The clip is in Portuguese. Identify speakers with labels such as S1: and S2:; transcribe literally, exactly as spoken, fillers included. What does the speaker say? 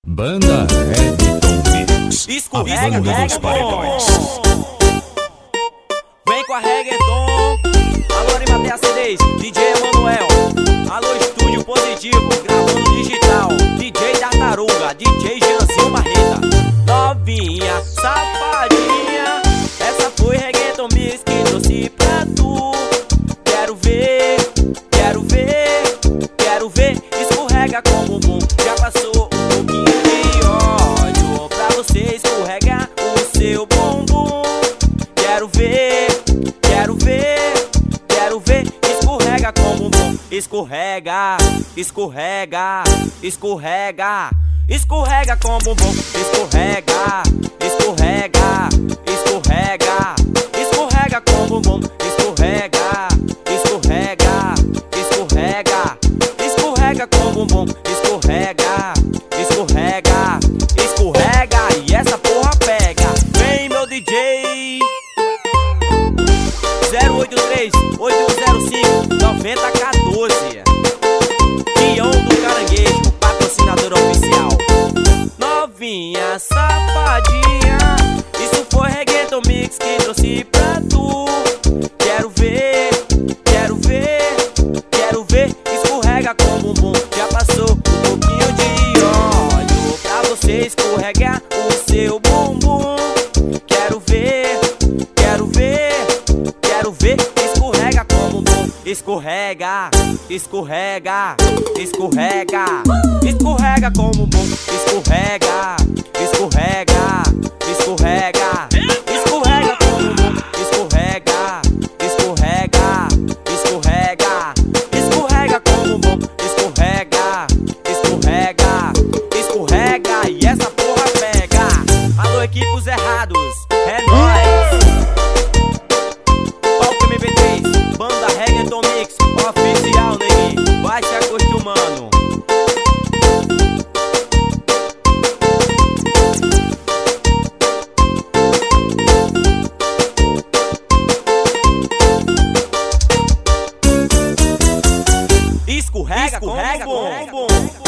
S1: Banda Reggaeton Mix,
S2: escorrega,
S1: a banda dos paredões.
S2: Vem com a Reggaeton. Alô, Arimatea C Ds, D J Emanuel. Alô, Estúdio Positivo, gravando digital. D J Tartaruga, D J Jeanzinho Marreta. Novinha, safadinha, essa foi Reggaeton Mix que trouxe pra tu. Quero ver, quero ver, quero ver. Escorrega como bom, já passou um pouquinho de óleo pra você escorregar o seu bumbum. Quero ver, quero ver, quero ver. Escorrega como bom, escorrega, escorrega, escorrega. Escorrega com bumbum, escorrega, escorrega, escorrega. Escorrega com bumbum, escorrega, escorrega, escorrega. Escorrega com bumbum, escorrega, escorrega, escorrega. E essa porra pega. Vem meu D J zero oito três, oito zero cinco, nove zero um quatro. Guião do Caranguejo, patrocinador oficial. Novinha, safadinha, isso foi Reggaeton Mix que trouxe pra tu. Quero ver, quero ver, quero ver. Escorrega com bumbum, já passou um pouquinho de óleo pra você escorregar o seu bumbum. Quero ver, quero ver, quero ver. Escorrega com bumbum, escorrega, escorrega, escorrega. Escorrega com bumbum, escorrega, escorrega, escorrega. Escorrega com bumbum, escorrega, escorrega, escorrega. Escorrega com bumbum, escorrega, escorrega, escorrega. E essa porra pega. Alô, equipes errados, é nóis. Palco M V três, banda Reggaeton Mix oficial, neguinho, vai se acostumando. Escorrega, escorrega com bumbum.